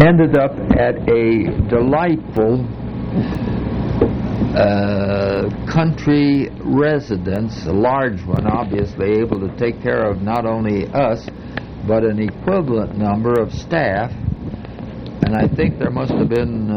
ended up at a delightful country residence, a large one, obviously able to take care of not only us, but an equivalent number of staff. And I think there must have been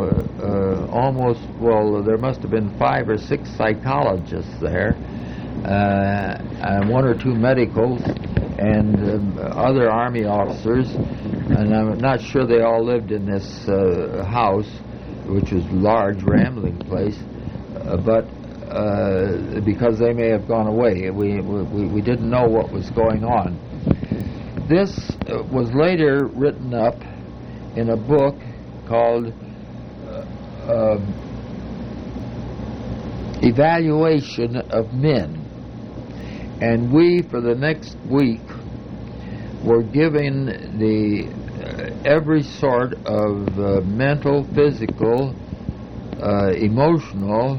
there must have been 5 or 6 psychologists there, and 1 or 2 medicals, and other Army officers. And I'm not sure they all lived in this house, which was a large, rambling place, but because they may have gone away. We didn't know what was going on. This was later written up in a book called Evaluation of Men. And we, for the next week, were given every sort of mental, physical, emotional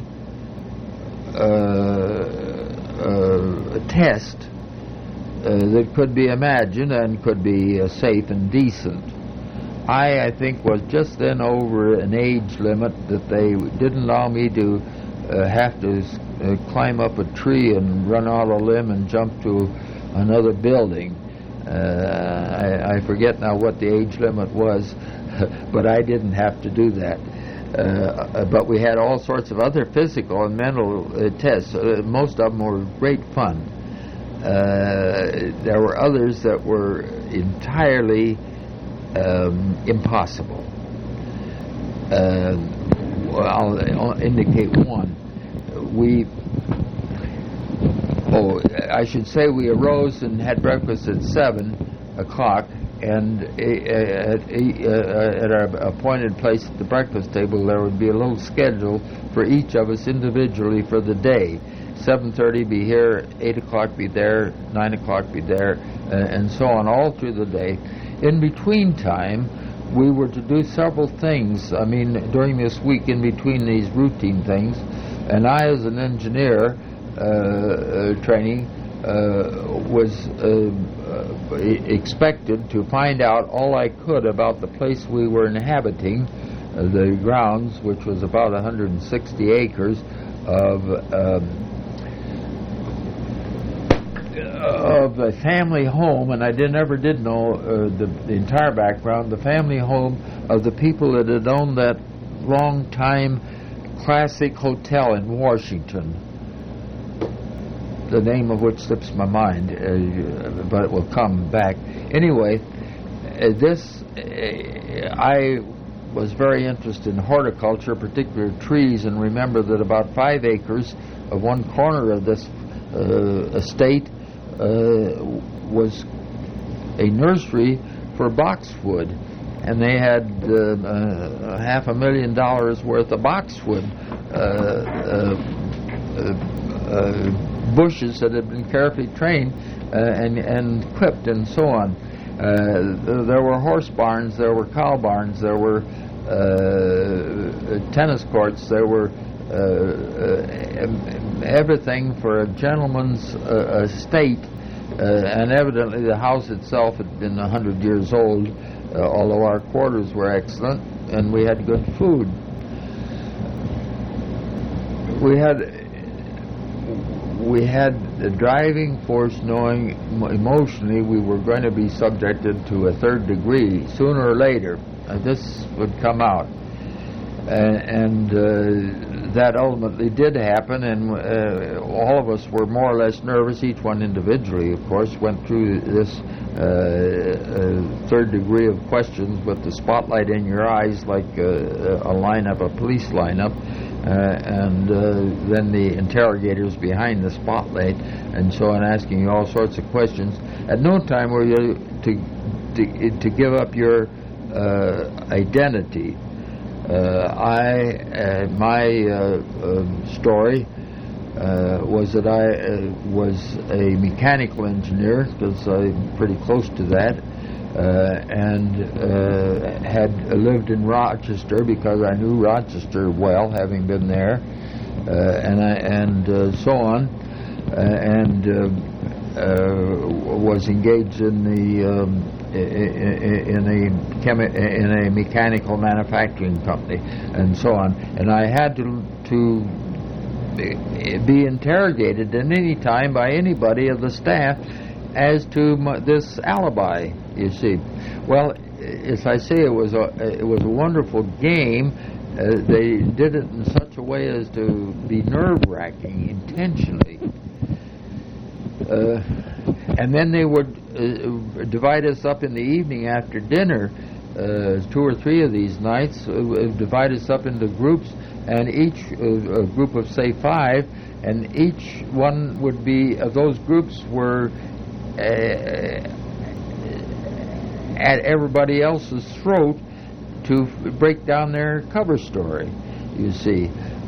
test that could be imagined and could be safe and decent. I think, was just then over an age limit that they didn't allow me to have to climb up a tree and run out a limb and jump to another building. I forget now what the age limit was, but I didn't have to do that. But we had all sorts of other physical and mental tests. Most of them were great fun. There were others that were entirely impossible. I'll indicate one. I should say we arose and had breakfast at 7 o'clock, and at our appointed place at the breakfast table there would be a little schedule for each of us individually for the day. 7:30 be here, 8 o'clock be there, 9 o'clock be there, and so on all through the day. In between time, we were to do several things, during this week in between these routine things, and I, as an engineer training, was expected to find out all I could about the place we were inhabiting, the grounds, which was about 160 acres of a family home, and I never did know the entire background, the family home of the people that had owned that long-time classic hotel in Washington, the name of which slips my mind, but it will come back. Anyway, I was very interested in horticulture, particularly trees, and remember that about 5 acres of one corner of this estate was a nursery for boxwood, and they had $500,000 worth of boxwood bushes that had been carefully trained and clipped and so on. There were horse barns, there were cow barns, there were tennis courts, there were everything for a gentleman's estate, and evidently the house itself had been 100 years old, although our quarters were excellent and we had good food. We had the driving force knowing emotionally we were going to be subjected to a 3rd degree sooner or later. This would come out. And that ultimately did happen, and all of us were more or less nervous, each one individually, of course, went through this 3rd degree of questions with the spotlight in your eyes like a lineup, a police lineup, and then the interrogators behind the spotlight, and so on, asking you all sorts of questions. At no time were you to give up your identity. My story was that I was a mechanical engineer, because I'm pretty close to that, and had lived in Rochester because I knew Rochester well, having been there, and so on, and was engaged in a mechanical manufacturing company, and so on. And I had to be interrogated at any time by anybody of the staff as to this alibi. You see, well, as I say, it was a wonderful game. They did it in such a way as to be nerve-wracking intentionally. And then they would divide us up in the evening after dinner, 2 or 3 of these nights, divide us up into groups, and each a group of, say, 5, and each one would be, those groups were at everybody else's throat to break down their cover story, you see.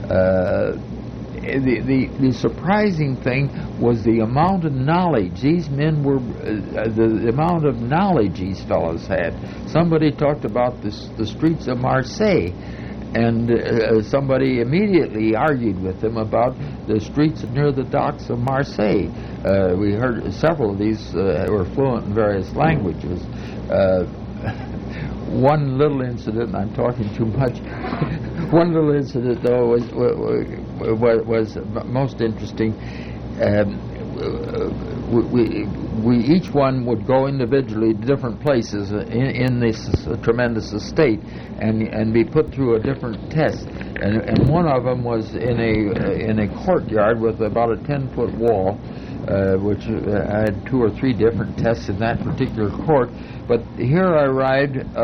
The surprising thing was the amount of knowledge these men were, the amount of knowledge these fellows had. Somebody talked about the streets of Marseille, and somebody immediately argued with them about the streets near the docks of Marseille. We heard several of these were fluent in various languages. One little incident, I'm talking too much. One little incident, though, was most interesting. We each one would go individually to different places in this tremendous estate and be put through a different test. And one of them was in a courtyard with about a 10-foot wall, which had 2 or 3 different tests in that particular court. But here I arrived at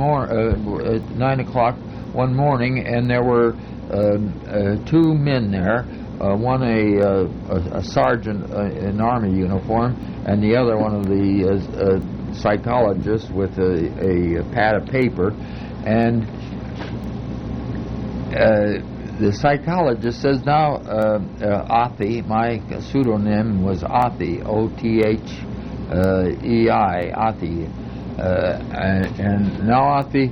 9 o'clock one morning, and there were 2 men there. One a sergeant in army uniform, and the other one of the psychologists with a pad of paper. And the psychologist says, now, Othey, my pseudonym was Othey, O-T-H-E-I, Othey. And now, Othey,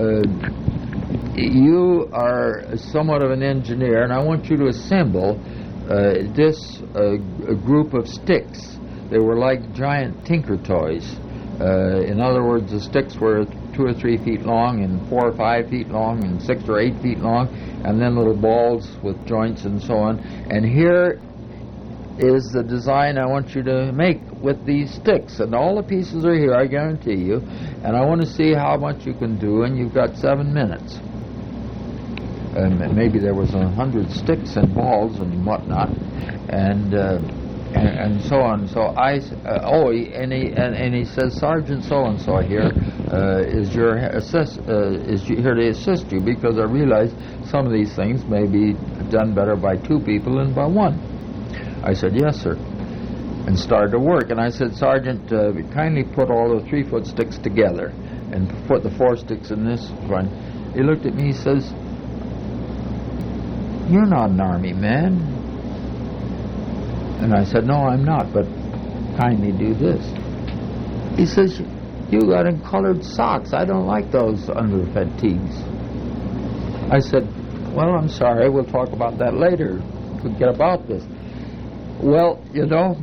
you are somewhat of an engineer, and I want you to assemble this group of sticks. They were like giant tinker toys. In other words, the sticks were 2 or 3 feet long, and 4 or 5 feet long, and 6 or 8 feet long, and then little balls with joints and so on. And here is the design I want you to make with these sticks. And all the pieces are here, I guarantee you. And I want to see how much you can do, and you've got 7 minutes. And maybe there was 100 sticks and balls and whatnot, and so on. So I and he says, Sergeant so and so here is here to assist you, because I realize some of these things may be done better by 2 people than by 1. I said, yes, sir, and started to work. And I said, Sergeant, kindly put all the 3-foot sticks together and put the 4 sticks in this one. He looked at me. He says, you're not an army man. And I said, no, I'm not, but kindly do this. He says, you got in colored socks. I don't like those under fatigues. I said, well, I'm sorry, we'll talk about that later. Forget about this. Well, you know,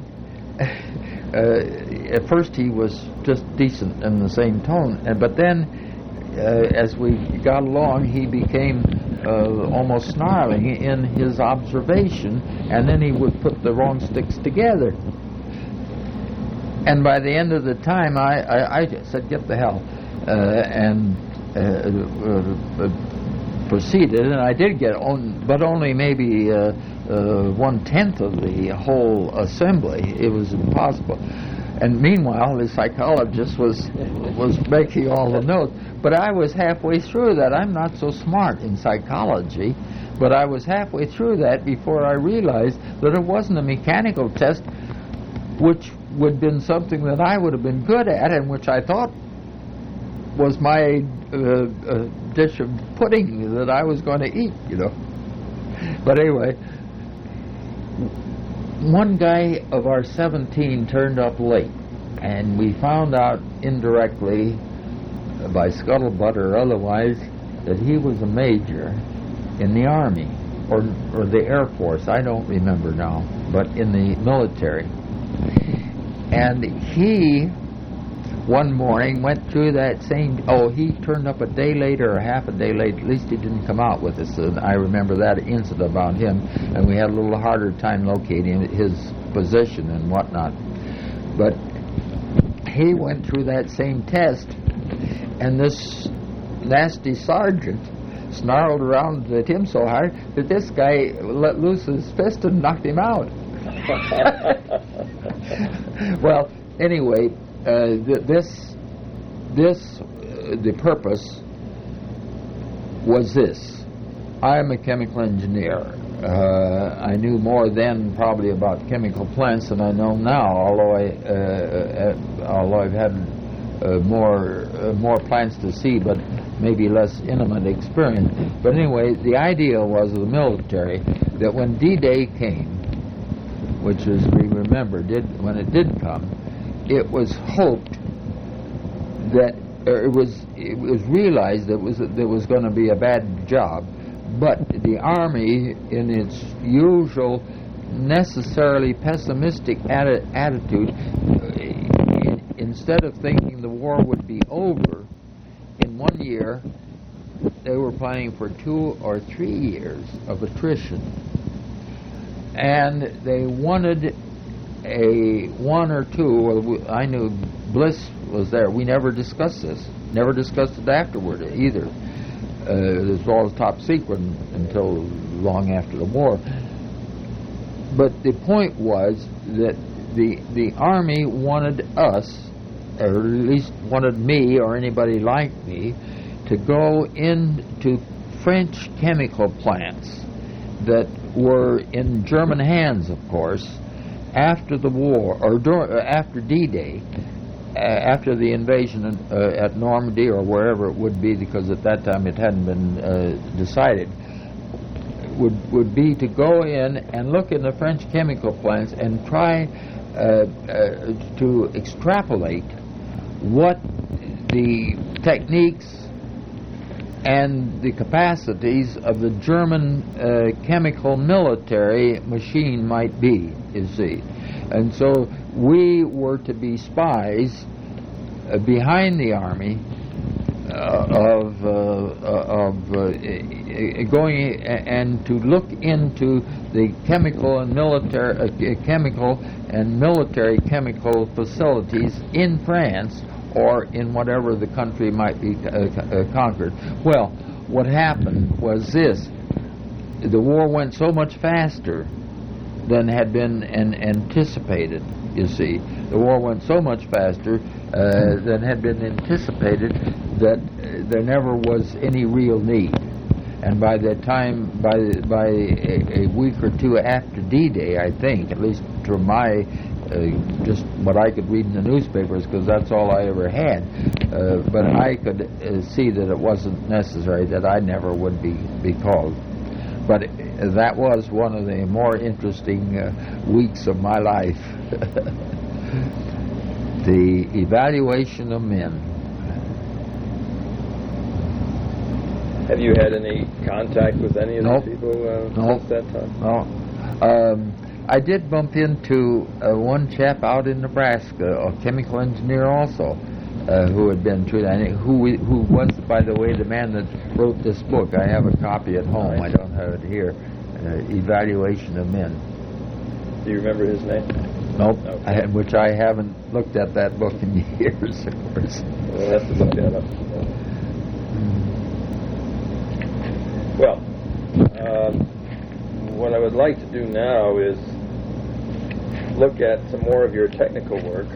at first he was just decent in the same tone, but then as we got along, he became almost snarling in his observation, and then he would put the wrong sticks together. And by the end of the time, I said, get the hell, and proceeded, and I did get on, but only maybe 1/10 of the whole assembly. It was impossible. And meanwhile, the psychologist was making all the notes. But I was halfway through that. I'm not so smart in psychology, but I was halfway through that before I realized that it wasn't a mechanical test, which would have been something that I would have been good at, and which I thought was my dish of pudding that I was going to eat, you know. But anyway, one guy of our 17 turned up late, and we found out indirectly, by scuttlebutt or otherwise, that he was a major in the Army, or the Air Force, I don't remember now, but in the military. And he, one morning, went through that same... Oh, he turned up a day later or half a day late. At least he didn't come out with us. And I remember that incident about him, and we had a little harder time locating his position and whatnot. But he went through that same test, and this nasty sergeant snarled around at him so hard that this guy let loose his fist and knocked him out. Well, anyway, the purpose was this. I'm a chemical engineer. I knew more then probably about chemical plants than I know now, although I've had more plants to see, but maybe less intimate experience. But anyway, the idea was of the military that when D-Day came, which as we remember, when it did come, it was hoped that it was realized that there was going to be a bad job, but the Army, in its usual necessarily pessimistic attitude, instead of thinking the war would be over in 1 year, they were planning for 2 or 3 years of attrition. And they wanted a 1 or 2, well, I knew Bliss was there. We never discussed this. Never discussed it afterward either. It was all top secret until long after the war. But the point was that the Army wanted us, or at least wanted me or anybody like me, to go into French chemical plants that were in German hands, of course, after the war, or after D-Day, after the invasion at Normandy or wherever it would be, because at that time it hadn't been decided, would be to go in and look in the French chemical plants and try to extrapolate what the techniques and the capacities of the German chemical military machine might be, you see. And so we were to be spies behind the Army going and to look into the chemical and military chemical facilities in France or in whatever the country might be conquered. Well, what happened was this. The war went so much faster than had been anticipated, you see. The war went so much faster than had been anticipated that there never was any real need. And by the time, by a week or two after D-Day, I think, at least to my just what I could read in the newspapers, because that's all I ever had. But I could see that it wasn't necessary, that I never would be called. But that was one of the more interesting weeks of my life. The evaluation of men. Have you had any contact with any of these people since that time? No. I did bump into one chap out in Nebraska, a chemical engineer also, who had been through that, who was, by the way, the man that wrote this book. I have a copy at home. I don't have it here. Evaluation of Men. Do you remember his name? Nope. Okay. Which I haven't looked at that book in years, of course. We'll have to look that up. Well, what I would like to do now is look at some more of your technical work,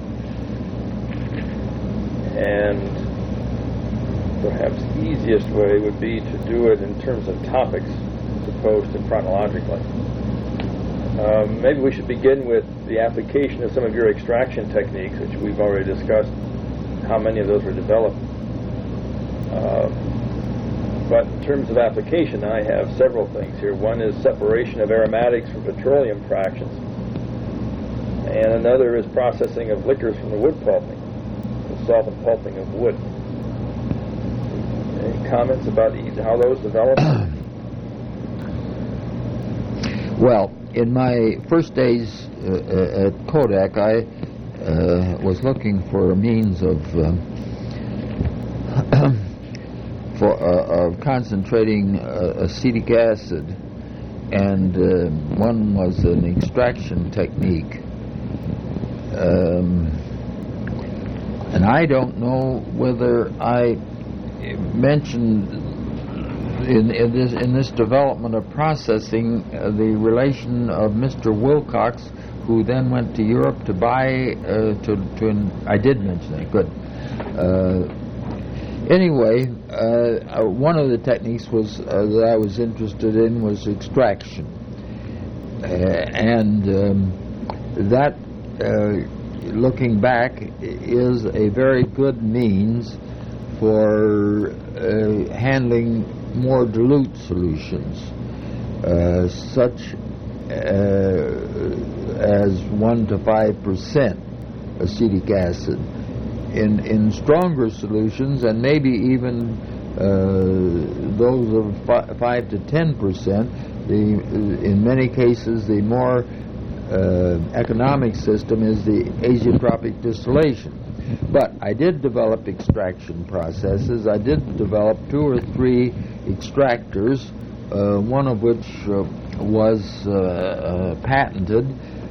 and perhaps the easiest way would be to do it in terms of topics as opposed to chronologically. Maybe we should begin with the application of some of your extraction techniques, which we've already discussed, how many of those were developed. But in terms of application, I have several things here. One is separation of aromatics from petroleum fractions, and another is processing of liquors from the wood pulping, the solvent pulping of wood. Any comments about how those developed? Well, in my first days at Kodak, I was looking for a means of of concentrating acetic acid, and one was an extraction technique. And I don't know whether I mentioned in this development of processing the relation of Mr. Wilcox, who then went to Europe to buy I did mention that. Good. Anyway, one of the techniques was that I was interested in was extraction, and that, looking back, is a very good means for handling more dilute solutions, such as 1 to 5% acetic acid. In stronger solutions, and maybe even those of 5 to 10%, in many cases the more economic system is the azeotropic distillation. But I did develop extraction processes. I did develop 2 or 3 extractors, one of which was patented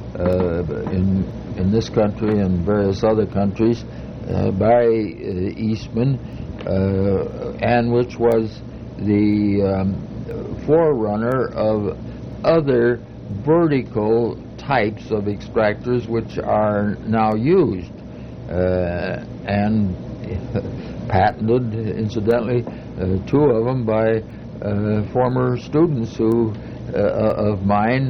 in this country and various other countries by Eastman, and which was the forerunner of other vertical types of extractors which are now used and patented, incidentally, 2 of them by former students of mine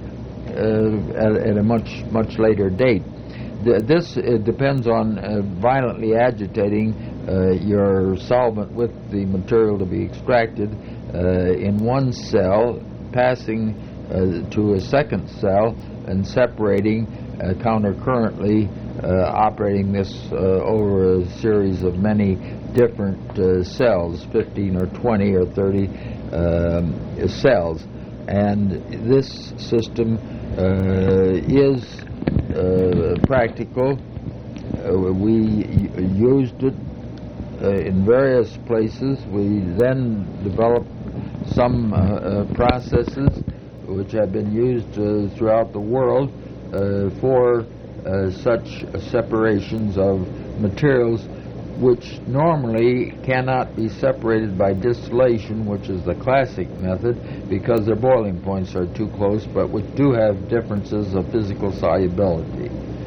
at a much later date. This depends on violently agitating your solvent with the material to be extracted in one cell, passing to a second cell, and separating countercurrently, operating this over a series of many different cells, 15 or 20 or 30 cells. And this system is practical. We used it in various places. We then developed some processes which have been used throughout the world for such separations of materials which normally cannot be separated by distillation, which is the classic method, because their boiling points are too close, but which do have differences of physical solubility.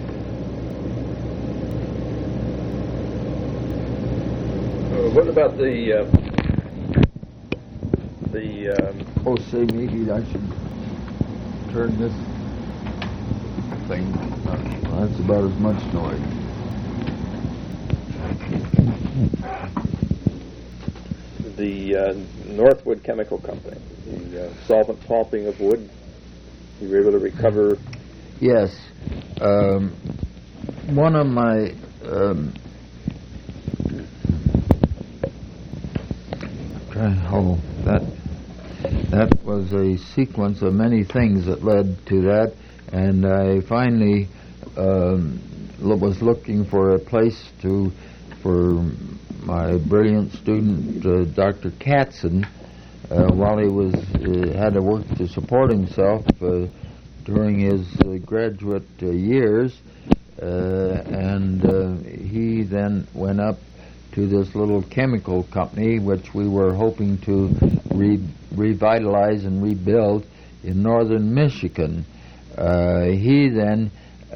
What about the oh, say maybe I should turn this thing. That's about as much noise. The Northwood Chemical Company, the solvent pulping of wood, you were able to recover? Yes. One of my that was a sequence of many things that led to that, and I finally was looking for a place for my brilliant student, Dr. Katzen, while he had to work to support himself during his graduate years, and he then went up to this little chemical company which we were hoping to revitalize and rebuild in northern Michigan. He then,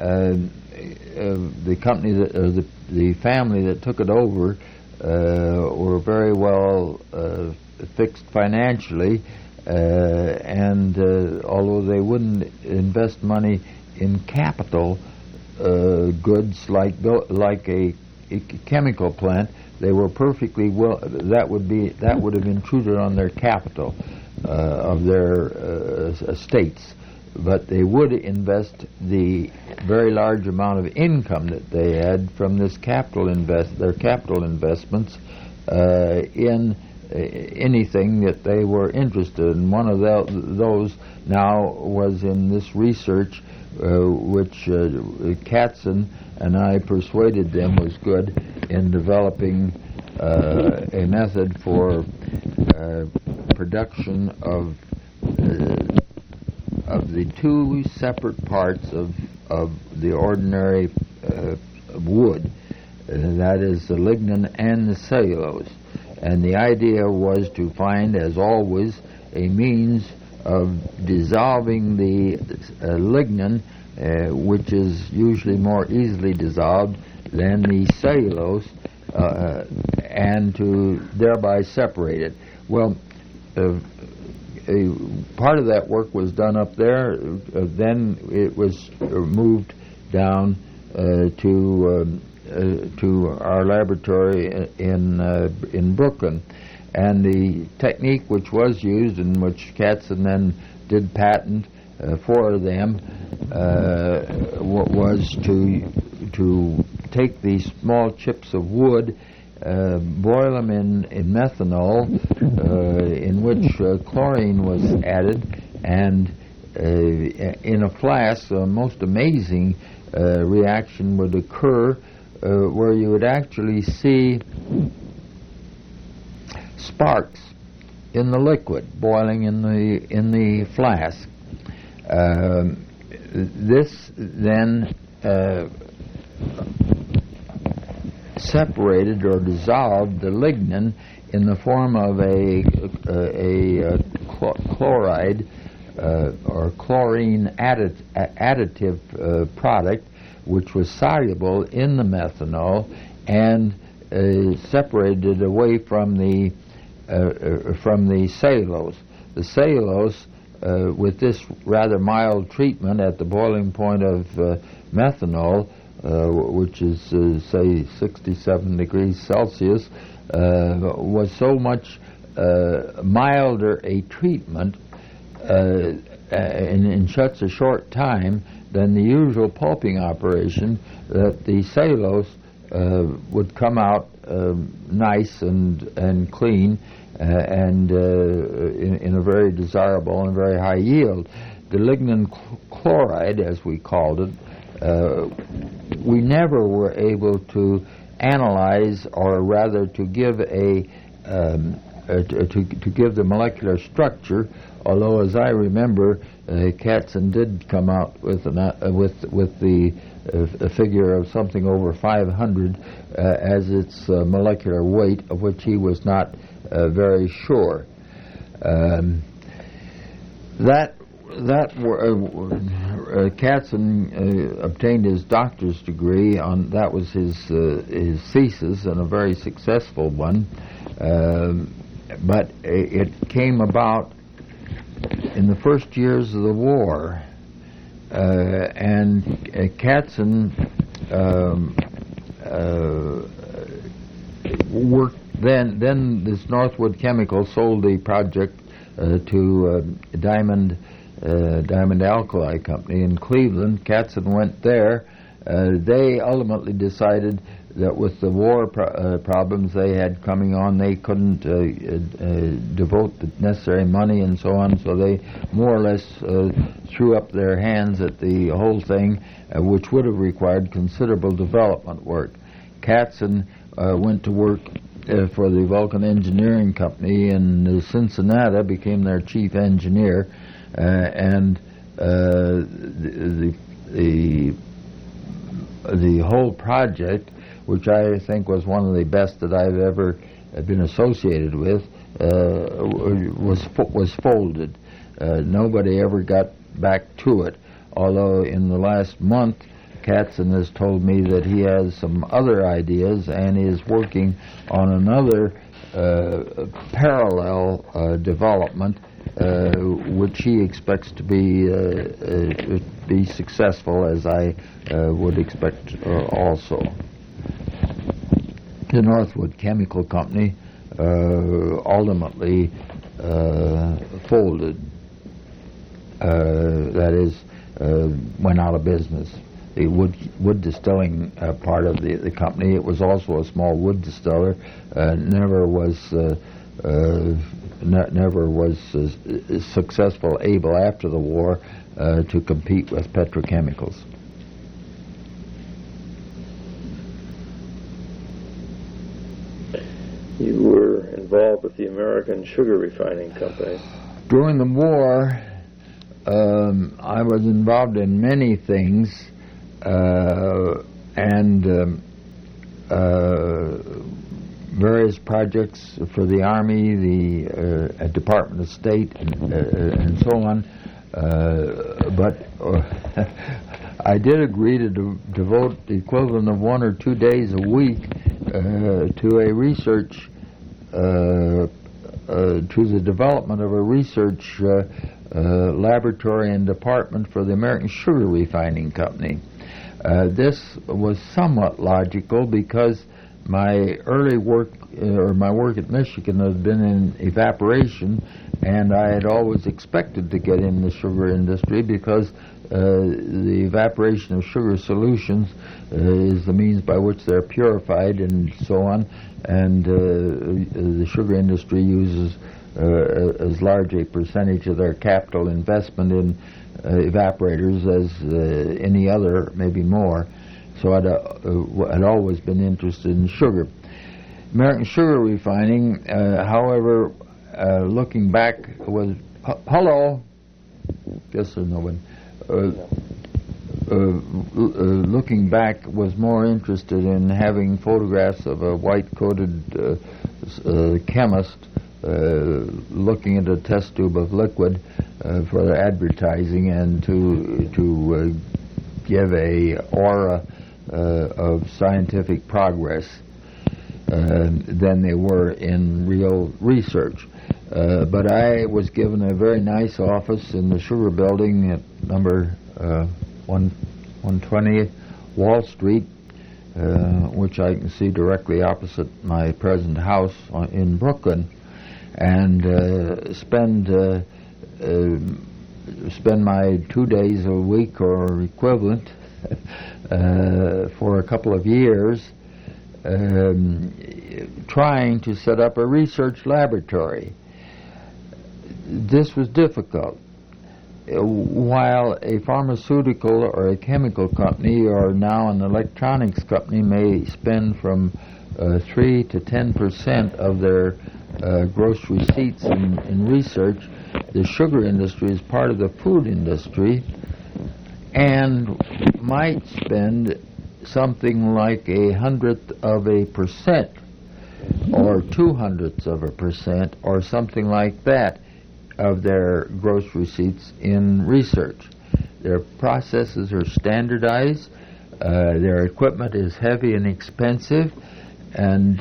the company the family that took it over were very well fixed financially, and although they wouldn't invest money in capital goods like a chemical plant, they were perfectly well. That would have intruded on their capital of their estates, but they would invest the very large amount of income that they had from this their capital investments in anything that they were interested in. One of those now was in this research which Katzen and I persuaded them was good in developing a method for production of the two separate parts of the ordinary wood, that is the lignin and the cellulose. And the idea was to find, as always, a means of dissolving the lignin, which is usually more easily dissolved than the cellulose, and to thereby separate it. Well, part of that work was done up there. Then it was moved down to our laboratory in Brooklyn, and the technique which was used, and which Katzen then did patent for them, was to take these small chips of wood, boil them in methanol, in which chlorine was added, and in a flask, a most amazing reaction would occur, where you would actually see sparks in the liquid boiling in the flask. This then separated or dissolved the lignin in the form of a chloride or chlorine additive product, which was soluble in the methanol and separated away from the cellulose. The cellulose, with this rather mild treatment at the boiling point of methanol, which is say 67 degrees Celsius, was so much milder a treatment in such a short time than the usual pulping operation, that the cellulose would come out nice and clean and in a very desirable and very high yield. The lignin chloride, as we called it, we never were able to analyze, or rather to give to give the molecular structure. Although, as I remember, Katzen did come out with the figure of something over 500 as its molecular weight, of which he was not very sure. Katzen obtained his doctor's degree on that. Was his thesis, and a very successful one. But it came about in the first years of the war, and Katzen worked. Then this Northwood Chemical sold the project to Diamond Alkali Company in Cleveland. Katzen went there. They ultimately decided that with the war problems they had coming on, they couldn't devote the necessary money and so on, so they more or less threw up their hands at the whole thing, which would have required considerable development work. Katzen went to work for the Vulcan Engineering Company in Cincinnati, became their chief engineer, and the whole project, which I think was one of the best that I've ever been associated with, was folded. Nobody ever got back to it, although in the last month Katzen has told me that he has some other ideas and is working on another parallel development, which he expects to be successful, as I would expect also. The Northwood Chemical Company ultimately folded. That is, went out of business. The wood distilling part of the company. It was also a small wood distiller. Never was successful, able after the war to compete with petrochemicals. You were involved with the American Sugar Refining Company. During the war, I was involved in many things, and various projects for the Army, the Department of State, and so on. But I did agree to devote the equivalent of 1 or 2 days a week to a research, to the development of a research laboratory and department for the American Sugar Refining Company. This was somewhat logical because my early work, or my work at Michigan, had been in evaporation, and I had always expected to get in the sugar industry because the evaporation of sugar solutions is the means by which they're purified and so on, and the sugar industry uses as large a percentage of their capital investment in evaporators as any other, maybe more. So I'd always been interested in sugar. American Sugar Refining, however, looking back, was... Hello? Guess there's no one. Looking back, was more interested in having photographs of a white-coated chemist looking at a test tube of liquid for advertising and to give a aura of scientific progress than they were in real research. But I was given a very nice office in the Sugar Building at number 120 Wall Street, which I can see directly opposite my present house in Brooklyn, and spend my 2 days a week or equivalent for a couple of years trying to set up a research laboratory. This was difficult. While a pharmaceutical or a chemical company or now an electronics company may spend from 3 to 10% of their gross receipts in research, the sugar industry is part of the food industry and might spend something like 0.01% or 0.02% or something like that of their gross receipts in research. Their processes are standardized, their equipment is heavy and expensive and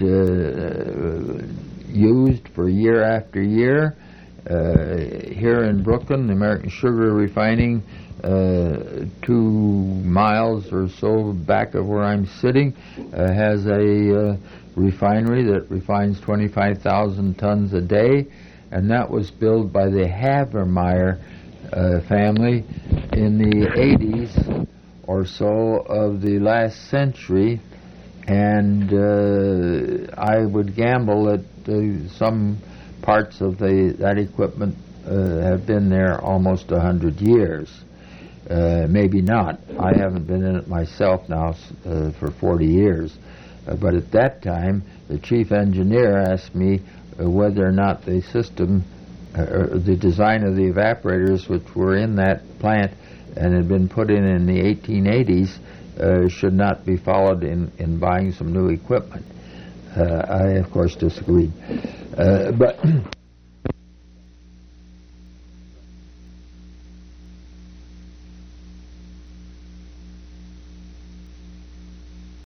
used for year after year. Here in Brooklyn, the American Sugar Refining, 2 miles or so back of where I'm sitting, has a refinery that refines 25,000 tons a day, and that was built by the Havermeyer family in the 80s or so of the last century, and I would gamble that some parts of that equipment have been there almost 100 years. Maybe not. I haven't been in it myself now for 40 years. But at that time, the chief engineer asked me whether or not the system, the design of the evaporators which were in that plant and had been put in the 1880s should not be followed in buying some new equipment. I, of course, disagreed. But